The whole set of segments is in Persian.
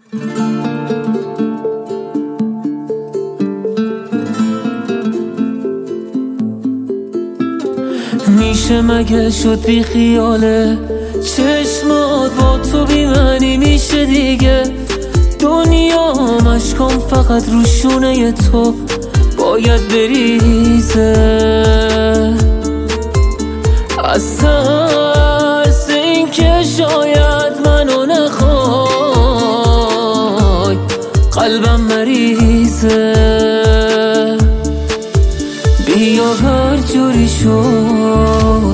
میشه مگه شد بی خیاله چشمات با تو بی معنی میشه دیگه دنیا مشکام فقط رو شونه تو باید بریزه از ترس این که شاید منو نخوای قلبم مریضه بیا هر جوری شد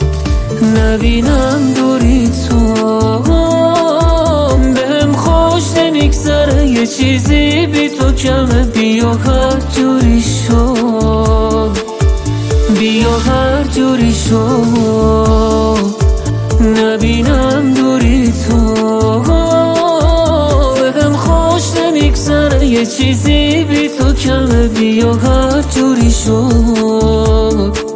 نبینم دوری تو بهم خوش نمیگذره یه چیزی بی تو کمه بیا هر جوری شد بیا هر جوری شد نبینم دوری تو بهم خوش نمیگذره یه چیزی بی تو کمه بیا هر جوری شد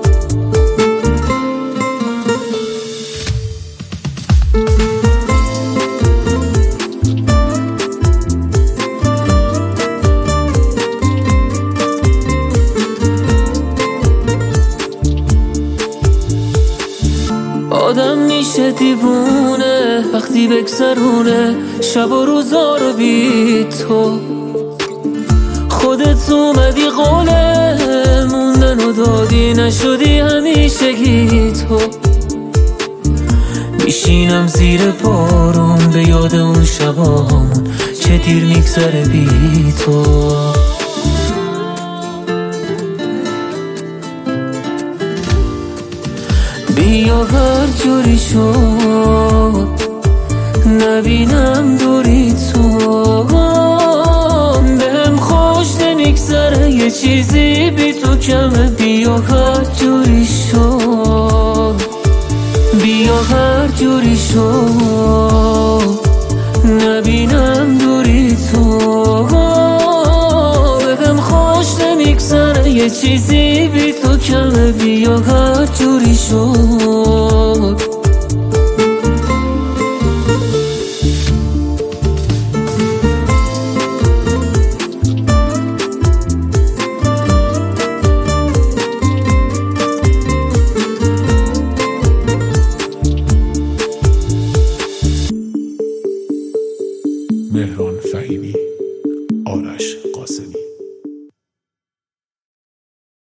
آدم میشه دیوونه وقتی بگذرونه شب و روزا رو بی تو خودت اومدی قوله موندن و دادی نشدی همیشگی تو میشینم زیر بارون به یاد اون شبامون چه دیر میگذره بی تو بیا هر جوری شد نبینم دوری تو بهم خوش نمیگذره یه چیزی بی تو کمه بیا هر جوری شد بیا هر جوری شد نبینم دوری تو بهم خوش نمیگذره یه چیزی بی تو کمه بیا هر جوری شد